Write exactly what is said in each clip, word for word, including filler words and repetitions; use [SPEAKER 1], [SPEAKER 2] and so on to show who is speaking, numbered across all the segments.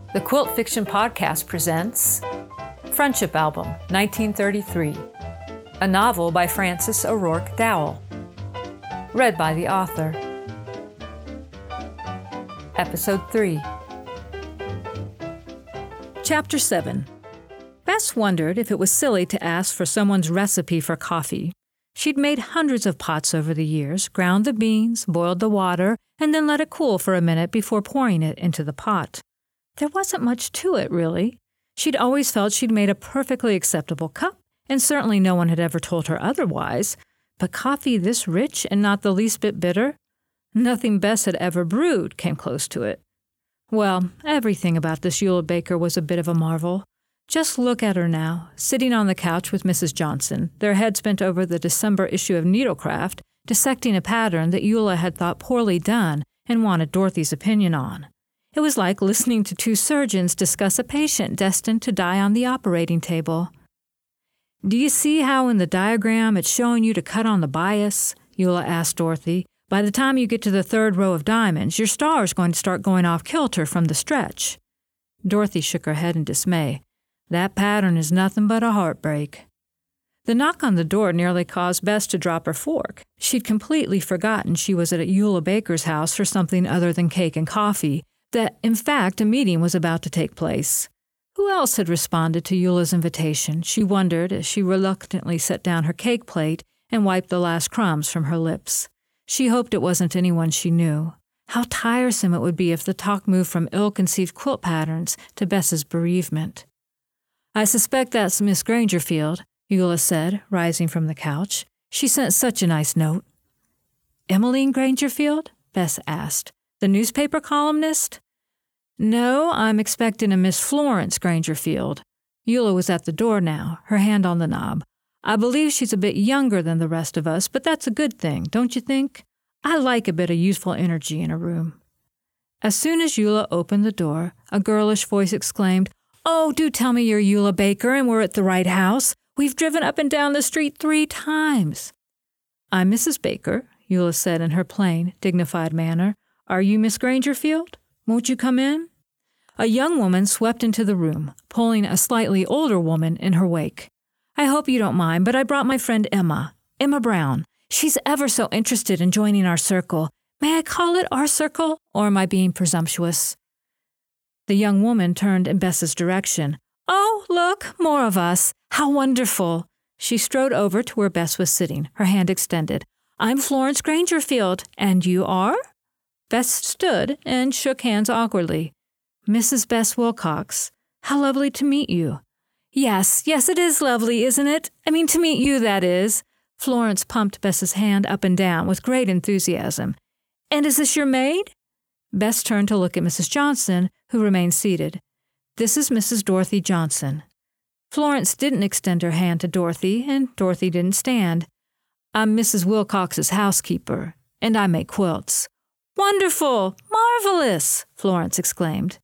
[SPEAKER 1] The Quilt Fiction Podcast presents Friendship Album, nineteen thirty-three, a novel by Frances O'Rourke Dowell. Read by the author. Episode three.
[SPEAKER 2] Chapter seven. Bess wondered if it was silly to ask for someone's recipe for coffee. She'd made hundreds of pots over the years, ground the beans, boiled the water, and then let it cool for a minute before pouring it into the pot. There wasn't much to it, really. She'd always felt she'd made a perfectly acceptable cup, and certainly no one had ever told her otherwise. But coffee this rich and not the least bit bitter? Nothing Bess had ever brewed came close to it. Well, everything about this Eula Baker was a bit of a marvel. Just look at her now, sitting on the couch with Missus Johnson, their heads bent over the December issue of Needlecraft, dissecting a pattern that Eula had thought poorly done and wanted Dorothy's opinion on. It was like listening to two surgeons discuss a patient destined to die on the operating table. "Do you see how in the diagram it's showing you to cut on the bias?" Eula asked Dorothy. "By the time you get to the third row of diamonds, your star is going to start going off kilter from the stretch." Dorothy shook her head in dismay. "That pattern is nothing but a heartbreak." The knock on the door nearly caused Bess to drop her fork. She'd completely forgotten she was at Eula Baker's house for something other than cake and coffee, that, in fact, a meeting was about to take place. Who else had responded to Eula's invitation, she wondered as she reluctantly set down her cake plate and wiped the last crumbs from her lips. She hoped it wasn't anyone she knew. How tiresome it would be if the talk moved from ill-conceived quilt patterns to Bess's bereavement. "I suspect that's Miss Grangerfield," Eula said, rising from the couch. "She sent such a nice note." "Emmeline Grangerfield?" Bess asked. "The newspaper columnist?" "No, I'm expecting a Miss Florence Grangerfield." Eula was at the door now, her hand on the knob. "I believe she's a bit younger than the rest of us, but that's a good thing, don't you think? I like a bit of youthful energy in a room." As soon as Eula opened the door, a girlish voice exclaimed, "Oh, do tell me you're Eula Baker and we're at the right house. We've driven up and down the street three times." "I'm Missus Baker," Eula said in her plain, dignified manner. "Are you Miss Grangerfield? Won't you come in?" A young woman swept into the room, pulling a slightly older woman in her wake. "I hope you don't mind, but I brought my friend Emma, Emma Brown. She's ever so interested in joining our circle. May I call it our circle, or am I being presumptuous?" The young woman turned in Bess's direction. "Oh, look, more of us. How wonderful." She strode over to where Bess was sitting, her hand extended. "I'm Florence Grangerfield, and you are?" Bess stood and shook hands awkwardly. "Missus Bess Wilcox. How lovely to meet you." "Yes, yes, it is lovely, isn't it? I mean, to meet you, that is." Florence pumped Bess's hand up and down with great enthusiasm. "And is this your maid?" Bess turned to look at Missus Johnson, who remained seated. "This is Missus Dorothy Johnson." Florence didn't extend her hand to Dorothy, and Dorothy didn't stand. "I'm Missus Wilcox's housekeeper, and I make quilts." "Wonderful! Marvelous!" Florence exclaimed.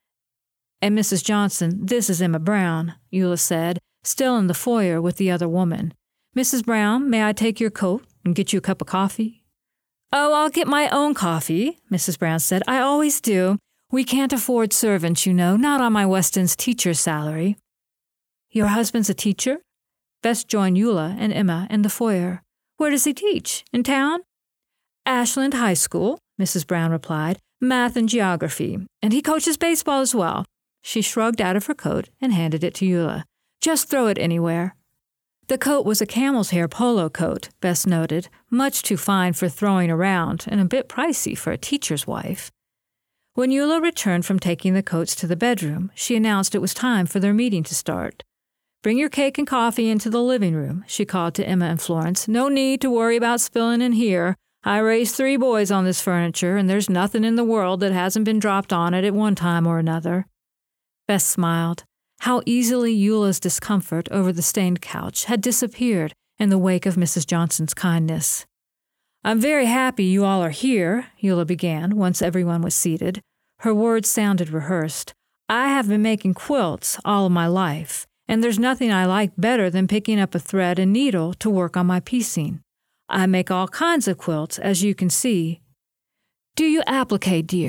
[SPEAKER 2] "And Missus Johnson, this is Emma Brown," Eula said, still in the foyer with the other woman. "Missus Brown, may I take your coat and get you a cup of coffee?" "Oh, I'll get my own coffee," Missus Brown said. "I always do. We can't afford servants, you know, not on my Weston's teacher's salary." "Your husband's a teacher?" Bess joined Eula and Emma in the foyer. "Where does he teach? In town?" "Ashland High School," Missus Brown replied. "Math and geography. And he coaches baseball as well." She shrugged out of her coat and handed it to Eula. "Just throw it anywhere." The coat was a camel's hair polo coat, Bess noted, much too fine for throwing around and a bit pricey for a teacher's wife. When Eula returned from taking the coats to the bedroom, she announced it was time for their meeting to start. "Bring your cake and coffee into the living room," she called to Emma and Florence. "No need to worry about spilling in here. I raised three boys on this furniture, and there's nothing in the world that hasn't been dropped on it at one time or another." Bess smiled. How easily Eula's discomfort over the stained couch had disappeared in the wake of Missus Johnson's kindness. "I'm very happy you all are here," Eula began once everyone was seated. Her words sounded rehearsed. "I have been making quilts all of my life, and there's nothing I like better than picking up a thread and needle to work on my piecing. I make all kinds of quilts, as you can see." "Do you applique, dear?"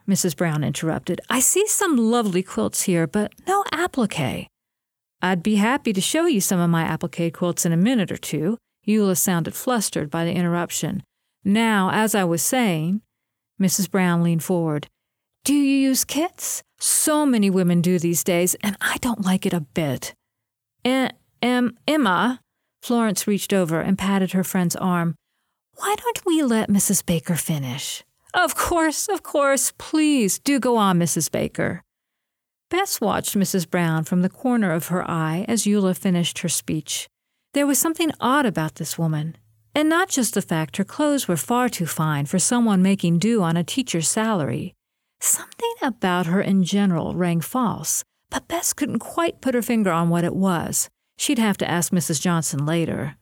[SPEAKER 2] Missus Brown interrupted. I see some lovely quilts here, but no applique. I'd be happy to show you some of my applique quilts in a minute or two. Eula sounded flustered by the interruption. Now, as I was saying, Missus Brown leaned forward. Do you use kits? So many women do these days, and I don't like it a bit. Em, em, Emma, Florence reached over and patted her friend's arm. Why don't we let Missus Baker finish? Of course, of course. Please, do go on, Missus Baker. Bess watched Missus Brown from the corner of her eye as Eula finished her speech. There was something odd about this woman, and not just the fact her clothes were far too fine for someone making do on a teacher's salary. Something about her in general rang false, but Bess couldn't quite put her finger on what it was. She'd have to ask Missus Johnson later.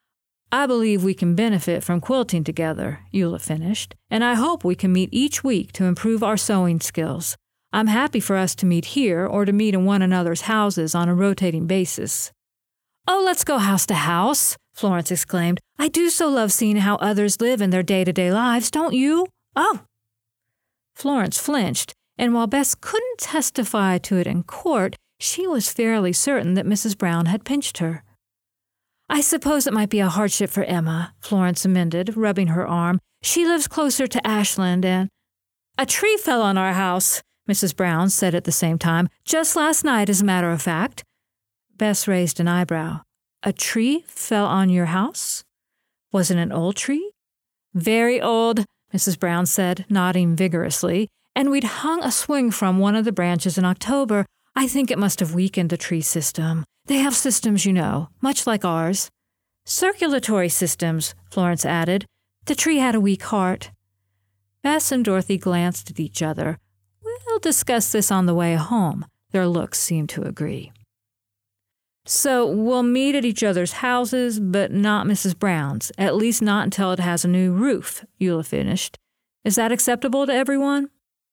[SPEAKER 2] I believe we can benefit from quilting together, Eula finished, and I hope we can meet each week to improve our sewing skills. I'm happy for us to meet here or to meet in one another's houses on a rotating basis. Oh, let's go house to house, Florence exclaimed. I do so love seeing how others live in their day-to-day lives, don't you? Oh! Florence flinched, and while Bess couldn't testify to it in court, she was fairly certain that Missus Brown had pinched her. I suppose it might be a hardship for Emma, Florence amended, rubbing her arm. She lives closer to Ashland and— A tree fell on our house, Missus Brown said at the same time. Just last night, as a matter of fact. Bess raised an eyebrow. A tree fell on your house? Was it an old tree? Very old, Missus Brown said, nodding vigorously. And we'd hung a swing from one of the branches in October. I think it must have weakened the tree system. They have systems, you know, much like ours. Circulatory systems, Florence added. The tree had a weak heart. Bess and Dorothy glanced at each other. We'll discuss this on the way home. Their looks seemed to agree. So we'll meet at each other's houses, but not Missus Brown's, at least not until it has a new roof, Eula finished. Is that acceptable to everyone?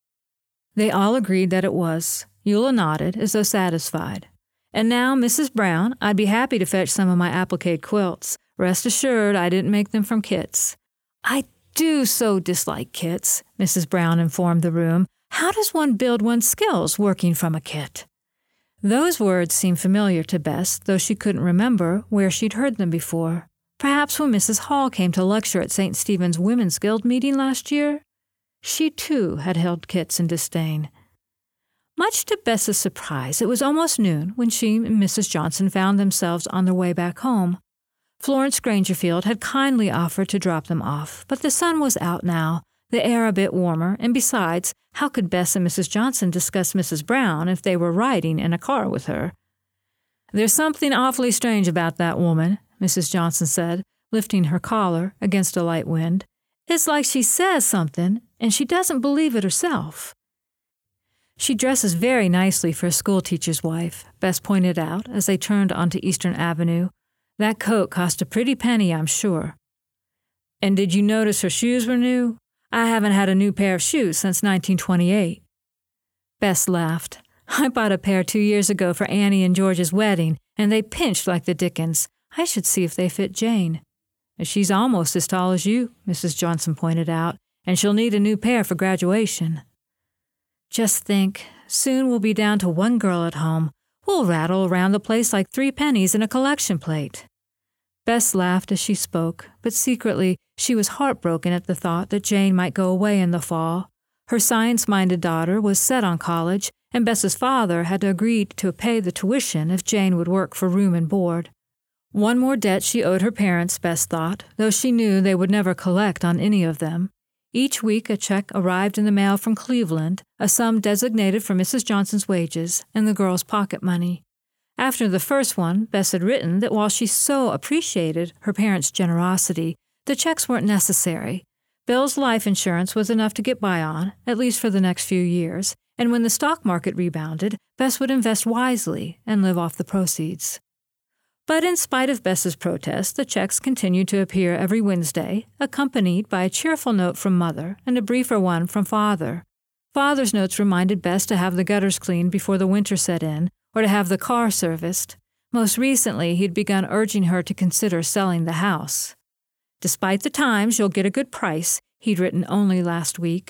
[SPEAKER 2] They all agreed that it was. Eula nodded, as though satisfied. And now, Missus Brown, I'd be happy to fetch some of my applique quilts. Rest assured I didn't make them from kits. I do so dislike kits, Missus Brown informed the room. How does one build one's skills working from a kit? Those words seemed familiar to Bess, though she couldn't remember where she'd heard them before. Perhaps when Missus Hall came to lecture at Saint Stephen's Women's Guild meeting last year? She, too, had held kits in disdain. Much to Bess's surprise, it was almost noon when she and Missus Johnson found themselves on their way back home. Florence Grangerfield had kindly offered to drop them off, but the sun was out now, the air a bit warmer, and besides, how could Bess and Missus Johnson discuss Missus Brown if they were riding in a car with her? There's something awfully strange about that woman, Missus Johnson said, lifting her collar against a light wind. It's like she says something, and she doesn't believe it herself. She dresses very nicely for a schoolteacher's wife, Bess pointed out as they turned onto Eastern Avenue. That coat cost a pretty penny, I'm sure. And did you notice her shoes were new? I haven't had a new pair of shoes since nineteen twenty-eight. Bess laughed. I bought a pair two years ago for Annie and George's wedding, and they pinched like the dickens. I should see if they fit Jane. She's almost as tall as you, Missus Johnson pointed out, and she'll need a new pair for graduation. Just think, soon we'll be down to one girl at home. We'll rattle around the place like three pennies in a collection plate. Bess laughed as she spoke, but secretly she was heartbroken at the thought that Jane might go away in the fall. Her science-minded daughter was set on college, and Bess's father had agreed to pay the tuition if Jane would work for room and board. One more debt she owed her parents, Bess thought, though she knew they would never collect on any of them. Each week a check arrived in the mail from Cleveland, a sum designated for Missus Johnson's wages and the girl's pocket money. After the first one, Bess had written that while she so appreciated her parents' generosity, the checks weren't necessary. Bill's life insurance was enough to get by on, at least for the next few years, and when the stock market rebounded, Bess would invest wisely and live off the proceeds. But in spite of Bess's protest, the checks continued to appear every Wednesday, accompanied by a cheerful note from Mother and a briefer one from Father. Father's notes reminded Bess to have the gutters cleaned before the winter set in, or to have the car serviced. Most recently, he'd begun urging her to consider selling the house. Despite the times, you'll get a good price, he'd written only last week.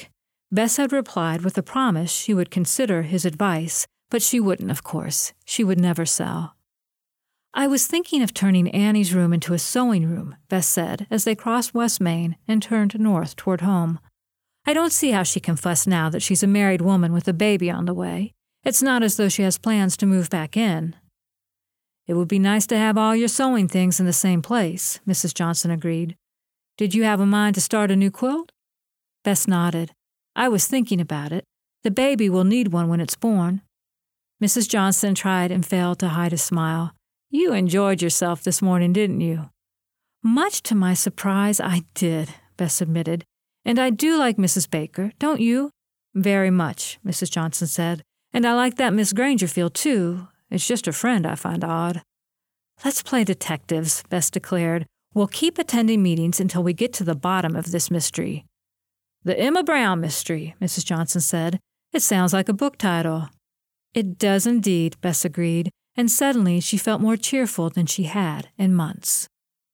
[SPEAKER 2] Bess had replied with a promise she would consider his advice, but she wouldn't, of course. She would never sell. "I was thinking of turning Annie's room into a sewing room," Bess said as they crossed West Main and turned north toward home. "I don't see how she can fuss now that she's a married woman with a baby on the way. It's not as though she has plans to move back in." "It would be nice to have all your sewing things in the same place," Missus Johnson agreed. "Did you have a mind to start a new quilt?" Bess nodded. "I was thinking about it. The baby will need one when it's born." Missus Johnson tried and failed to hide a smile. "You enjoyed yourself this morning, didn't you?" "Much to my surprise, I did," Bess admitted. "And I do like Missus Baker, don't you?" "Very much," Missus Johnson said. "And I like that Miss Grangerfield, too. It's just a friend I find odd." "Let's play detectives," Bess declared. "We'll keep attending meetings until we get to the bottom of this mystery." "The Emma Brown Mystery," Missus Johnson said. "It sounds like a book title." "It does indeed," Bess agreed, and suddenly she felt more cheerful than she had in months.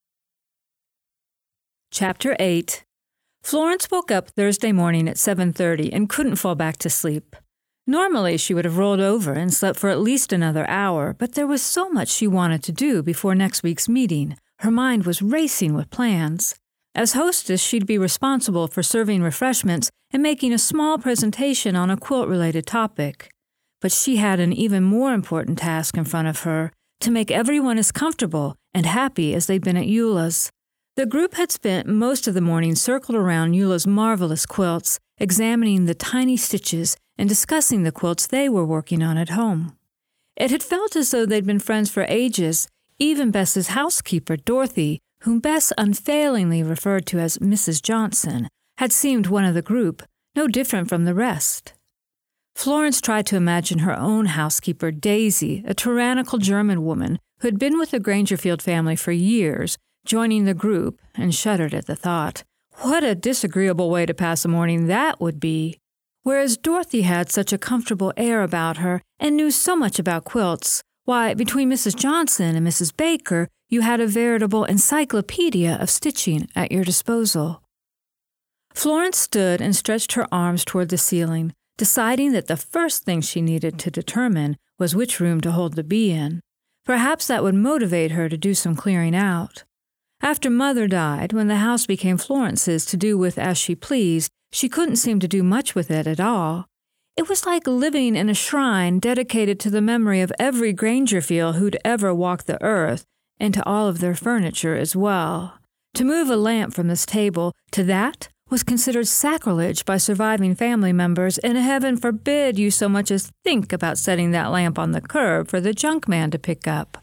[SPEAKER 2] Chapter eight. Florence woke up Thursday morning at seven thirty and couldn't fall back to sleep. Normally she would have rolled over and slept for at least another hour, but there was so much she wanted to do before next week's meeting. Her mind was racing with plans. As hostess, she'd be responsible for serving refreshments and making a small presentation on a quilt-related topic. But she had an even more important task in front of her, to make everyone as comfortable and happy as they'd been at Eula's. The group had spent most of the morning circled around Eula's marvelous quilts, examining the tiny stitches and discussing the quilts they were working on at home. It had felt as though they'd been friends for ages. Even Bess's housekeeper, Dorothy, whom Bess unfailingly referred to as Missus Johnson, had seemed one of the group, no different from the rest. Florence tried to imagine her own housekeeper, Daisy, a tyrannical German woman who had been with the Grangerfield family for years, joining the group, and shuddered at the thought. What a disagreeable way to pass a morning that would be! Whereas Dorothy had such a comfortable air about her and knew so much about quilts, why, between Missus Johnson and Missus Baker, you had a veritable encyclopedia of stitching at your disposal. Florence stood and stretched her arms toward the ceiling, deciding that the first thing she needed to determine was which room to hold the bee in. Perhaps that would motivate her to do some clearing out. After Mother died, when the house became Florence's to do with as she pleased, she couldn't seem to do much with it at all. It was like living in a shrine dedicated to the memory of every Grangerfield who'd ever walked the earth, and to all of their furniture as well. To move a lamp from this table to that was considered sacrilege by surviving family members, and heaven forbid you so much as think about setting that lamp on the curb for the junk man to pick up.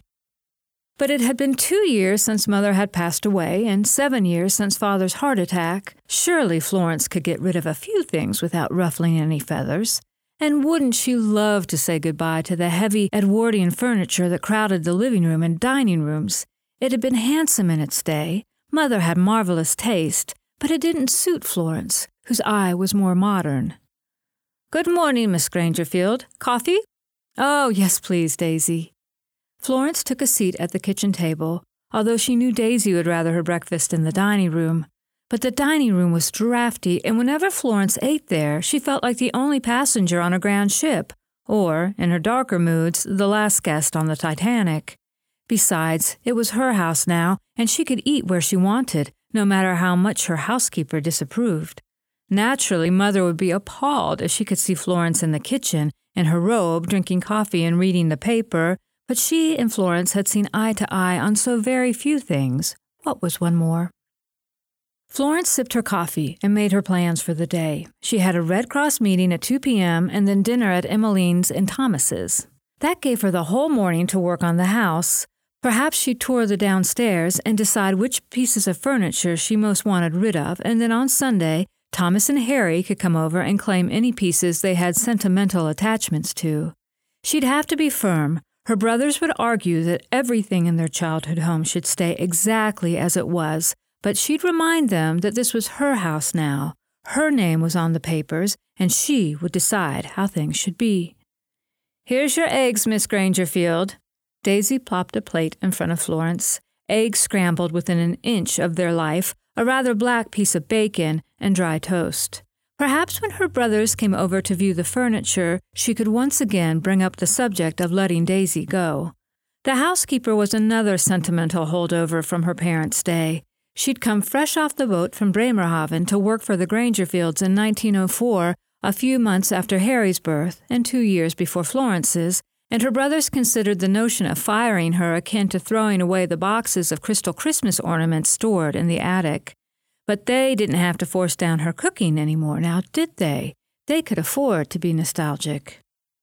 [SPEAKER 2] But it had been two years since Mother had passed away, and seven years since Father's heart attack. Surely Florence could get rid of a few things without ruffling any feathers. And wouldn't she love to say goodbye to the heavy Edwardian furniture that crowded the living room and dining rooms? It had been handsome in its day. Mother had marvelous taste, but it didn't suit Florence, whose eye was more modern. "Good morning, Miss Grangerfield. Coffee?" "Oh, yes, please, Daisy." Florence took a seat at the kitchen table, although she knew Daisy would rather her breakfast in the dining room. But the dining room was drafty, and whenever Florence ate there, she felt like the only passenger on a grand ship, or, in her darker moods, the last guest on the Titanic. Besides, it was her house now, and she could eat where she wanted, no matter how much her housekeeper disapproved. Naturally, Mother would be appalled if she could see Florence in the kitchen, in her robe, drinking coffee and reading the paper, but she and Florence had seen eye to eye on so very few things. What was one more? Florence sipped her coffee and made her plans for the day. She had a Red Cross meeting at two p.m. and then dinner at Emmeline's and Thomas's. That gave her the whole morning to work on the house. Perhaps she'd tour the downstairs and decide which pieces of furniture she most wanted rid of, and then on Sunday, Thomas and Harry could come over and claim any pieces they had sentimental attachments to. She'd have to be firm. Her brothers would argue that everything in their childhood home should stay exactly as it was, but she'd remind them that this was her house now. Her name was on the papers, and she would decide how things should be. "Here's your eggs, Miss Grangerfield." Daisy plopped a plate in front of Florence. Eggs scrambled within an inch of their life, a rather black piece of bacon, and dry toast. Perhaps when her brothers came over to view the furniture, she could once again bring up the subject of letting Daisy go. The housekeeper was another sentimental holdover from her parents' day. She'd come fresh off the boat from Bremerhaven to work for the Grangerfields in nineteen oh four, a few months after Harry's birth and two years before Florence's, and her brothers considered the notion of firing her akin to throwing away the boxes of crystal Christmas ornaments stored in the attic. But they didn't have to force down her cooking anymore, now did they? They could afford to be nostalgic.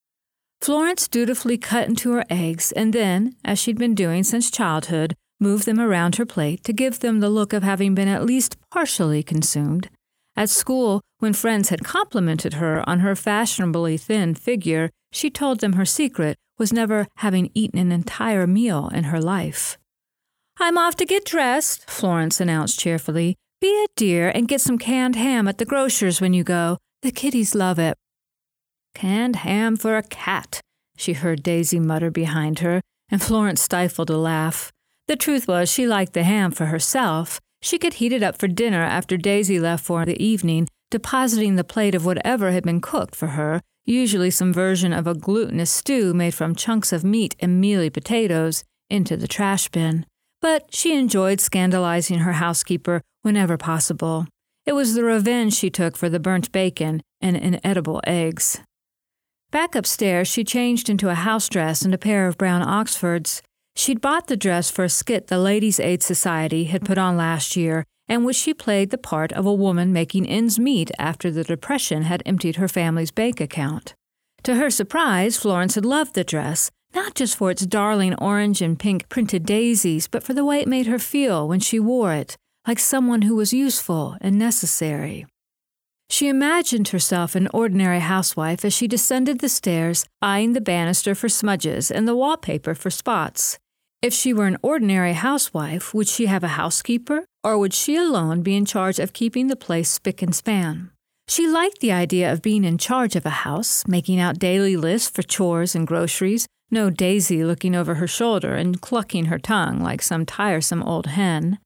[SPEAKER 2] Florence dutifully cut into her eggs and then, as she'd been doing since childhood, moved them around her plate to give them the look of having been at least partially consumed. At school, when friends had complimented her on her fashionably thin figure, she told them her secret was never having eaten an entire meal in her life. "I'm off to get dressed," Florence announced cheerfully. "Be a dear and get some canned ham at the grocer's when you go. The kiddies love it." "Canned ham for a cat," she heard Daisy mutter behind her, and Florence stifled a laugh. The truth was she liked the ham for herself. She could heat it up for dinner after Daisy left for the evening, depositing the plate of whatever had been cooked for her, usually some version of a glutinous stew made from chunks of meat and mealy potatoes, into the trash bin. But she enjoyed scandalizing her housekeeper whenever possible. It was the revenge she took for the burnt bacon and inedible eggs. Back upstairs, she changed into a house dress and a pair of brown Oxfords. She'd bought the dress for a skit the Ladies' Aid Society had put on last year, in which she played the part of a woman making ends meet after the Depression had emptied her family's bank account. To her surprise, Florence had loved the dress, not just for its darling orange and pink printed daisies, but for the way it made her feel when she wore it, like someone who was useful and necessary. She imagined herself an ordinary housewife as she descended the stairs, eyeing the banister for smudges and the wallpaper for spots. If she were an ordinary housewife, would she have a housekeeper, or would she alone be in charge of keeping the place spick and span? She liked the idea of being in charge of a house, making out daily lists for chores and groceries, no Daisy looking over her shoulder and clucking her tongue like some tiresome old hen.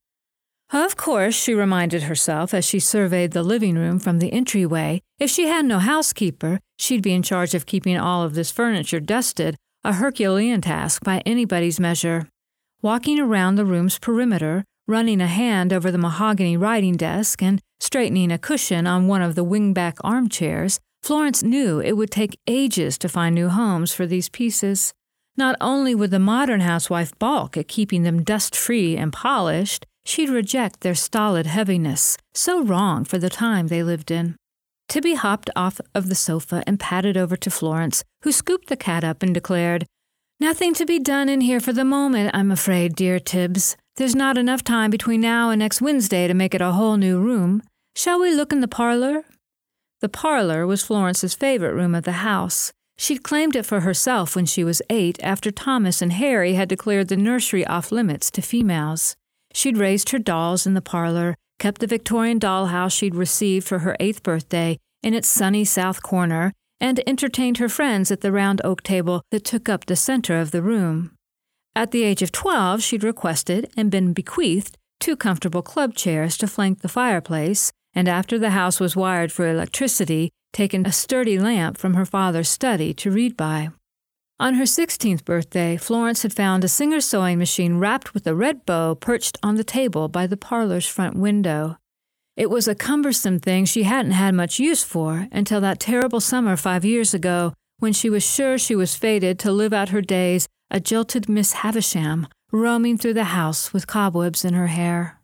[SPEAKER 2] Of course, she reminded herself as she surveyed the living room from the entryway, if she had no housekeeper, she'd be in charge of keeping all of this furniture dusted, a Herculean task by anybody's measure. Walking around the room's perimeter, running a hand over the mahogany writing desk, and straightening a cushion on one of the wingback armchairs, Florence knew it would take ages to find new homes for these pieces. Not only would the modern housewife balk at keeping them dust-free and polished, she'd reject their stolid heaviness, so wrong for the time they lived in. Tibby hopped off of the sofa and padded over to Florence, who scooped the cat up and declared, "Nothing to be done in here for the moment, I'm afraid, dear Tibbs. There's not enough time between now and next Wednesday to make it a whole new room. Shall we look in the parlor?" The parlor was Florence's favorite room of the house. She'd claimed it for herself when she was eight, after Thomas and Harry had declared the nursery off-limits to females. She'd raised her dolls in the parlor, kept the Victorian dollhouse she'd received for her eighth birthday in its sunny south corner, and entertained her friends at the round oak table that took up the center of the room. At the age of twelve, she'd requested and been bequeathed two comfortable club chairs to flank the fireplace, and after the house was wired for electricity, taken a sturdy lamp from her father's study to read by. On her sixteenth birthday, Florence had found a Singer sewing machine wrapped with a red bow perched on the table by the parlor's front window. It was a cumbersome thing she hadn't had much use for until that terrible summer five years ago, when she was sure she was fated to live out her days a jilted Miss Havisham, roaming through the house with cobwebs in her hair.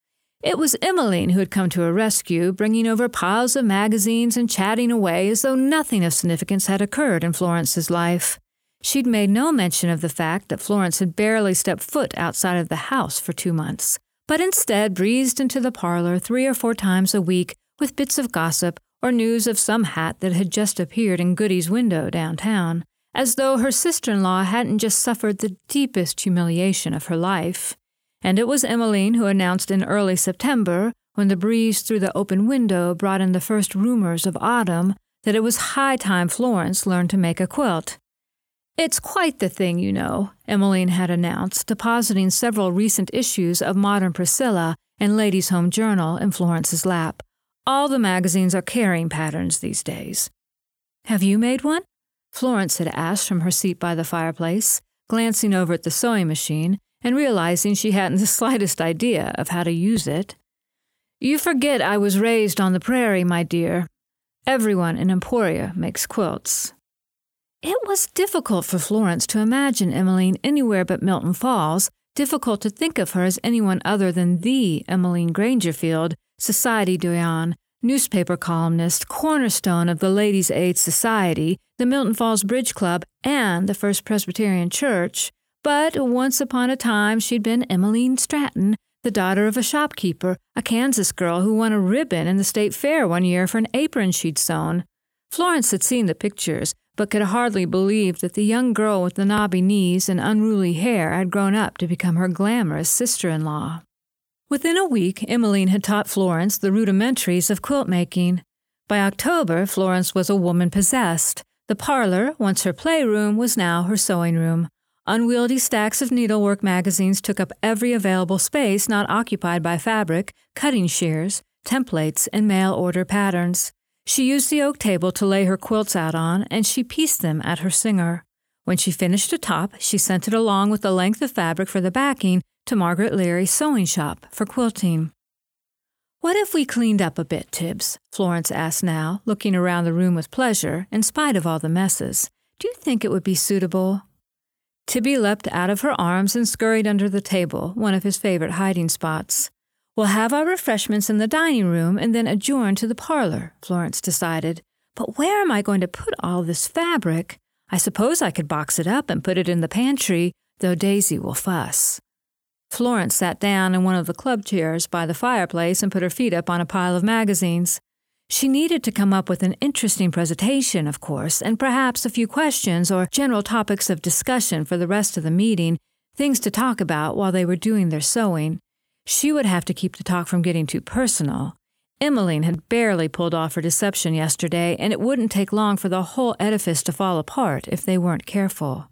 [SPEAKER 2] It was Emmeline who had come to her rescue, bringing over piles of magazines and chatting away as though nothing of significance had occurred in Florence's life. She'd made no mention of the fact that Florence had barely stepped foot outside of the house for two months, but instead breezed into the parlor three or four times a week with bits of gossip or news of some hat that had just appeared in Goody's window downtown, as though her sister-in-law hadn't just suffered the deepest humiliation of her life. And it was Emmeline who announced in early September, when the breeze through the open window brought in the first rumors of autumn, that it was high time Florence learned to make a quilt. "It's quite the thing, you know," Emmeline had announced, depositing several recent issues of Modern Priscilla and Ladies' Home Journal in Florence's lap. All the magazines are carrying patterns these days. Have you made one? Florence had asked from her seat by the fireplace, glancing over at the sewing machine and realizing she hadn't the slightest idea of how to use it. You forget I was raised on the prairie, my dear. Everyone in Emporia makes quilts. It was difficult for Florence to imagine Emmeline anywhere but Milton Falls, difficult to think of her as anyone other than the Emmeline Grangerfield, Society Doyen, newspaper columnist, cornerstone of the Ladies' Aid Society, the Milton Falls Bridge Club, and the First Presbyterian Church. But once upon a time she'd been Emmeline Stratton, the daughter of a shopkeeper, a Kansas girl who won a ribbon in the state fair one year for an apron she'd sewn. Florence had seen the pictures, but could hardly believe that the young girl with the knobby knees and unruly hair had grown up to become her glamorous sister-in-law. Within a week, Emmeline had taught Florence the rudimentaries of quilt making. By October, Florence was a woman possessed. The parlor, once her playroom, was now her sewing room. Unwieldy stacks of needlework magazines took up every available space not occupied by fabric, cutting shears, templates, and mail-order patterns. She used the oak table to lay her quilts out on, and she pieced them at her singer. When she finished a top, she sent it along with the length of fabric for the backing to Margaret Leary's sewing shop for quilting. "What if we cleaned up a bit, Tibbs?" Florence asked now, looking around the room with pleasure, in spite of all the messes. "Do you think it would be suitable?" Tibby leapt out of her arms and scurried under the table, one of his favorite hiding spots. "We'll have our refreshments in the dining room and then adjourn to the parlor," Florence decided. "But where am I going to put all this fabric? I suppose I could box it up and put it in the pantry, though Daisy will fuss." Florence sat down in one of the club chairs by the fireplace and put her feet up on a pile of magazines. She needed to come up with an interesting presentation, of course, and perhaps a few questions or general topics of discussion for the rest of the meeting, things to talk about while they were doing their sewing. She would have to keep the talk from getting too personal. Emmeline had barely pulled off her deception yesterday, and it wouldn't take long for the whole edifice to fall apart if they weren't careful.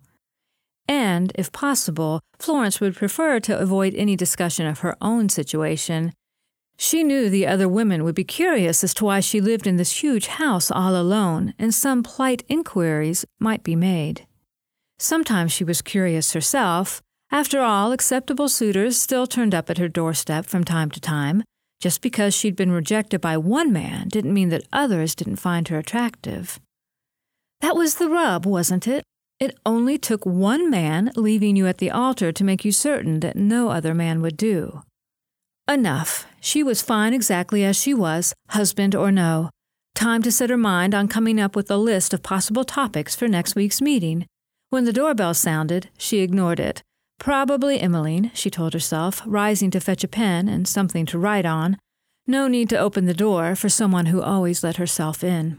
[SPEAKER 2] And, if possible, Florence would prefer to avoid any discussion of her own situation. She knew the other women would be curious as to why she lived in this huge house all alone, and some polite inquiries might be made. Sometimes she was curious herself. After all, acceptable suitors still turned up at her doorstep from time to time. Just because she'd been rejected by one man didn't mean that others didn't find her attractive. That was the rub, wasn't it? It only took one man leaving you at the altar to make you certain that no other man would do. Enough. She was fine exactly as she was, husband or no. Time to set her mind on coming up with a list of possible topics for next week's meeting. When the doorbell sounded, she ignored it. Probably Emmeline, she told herself, rising to fetch a pen and something to write on. No need to open the door for someone who always let herself in.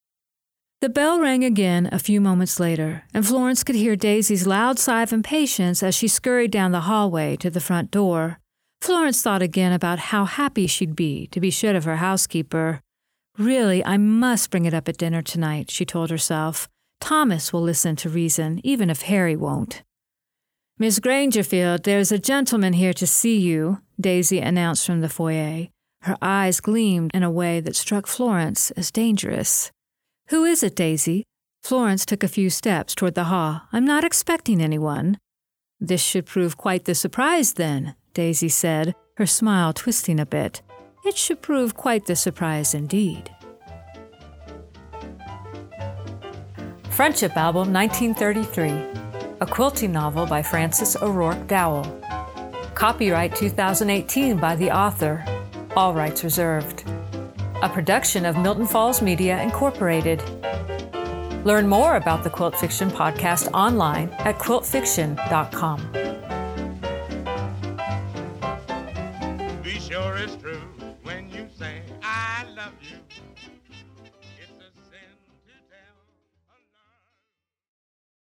[SPEAKER 2] The bell rang again a few moments later, and Florence could hear Daisy's loud sigh of impatience as she scurried down the hallway to the front door. Florence thought again about how happy she'd be to be shut of her housekeeper. Really, I must bring it up at dinner tonight, she told herself. Thomas will listen to reason, even if Harry won't. "Miss Grangerfield, there's a gentleman here to see you," Daisy announced from the foyer. Her eyes gleamed in a way that struck Florence as dangerous. "Who is it, Daisy?" Florence took a few steps toward the hall. "I'm not expecting anyone." "This should prove quite the surprise, then," Daisy said, her smile twisting a bit. "It should prove quite the surprise indeed."
[SPEAKER 1] Friendship Album nineteen thirty-three, a quilting novel by Frances O'Rourke Dowell. Copyright two thousand eighteen by the author, all rights reserved. A production of Milton Falls Media Incorporated. Learn more about the Quilt Fiction podcast online at quilt fiction dot com.
[SPEAKER 3] Be sure it's true when you say I love you. It's a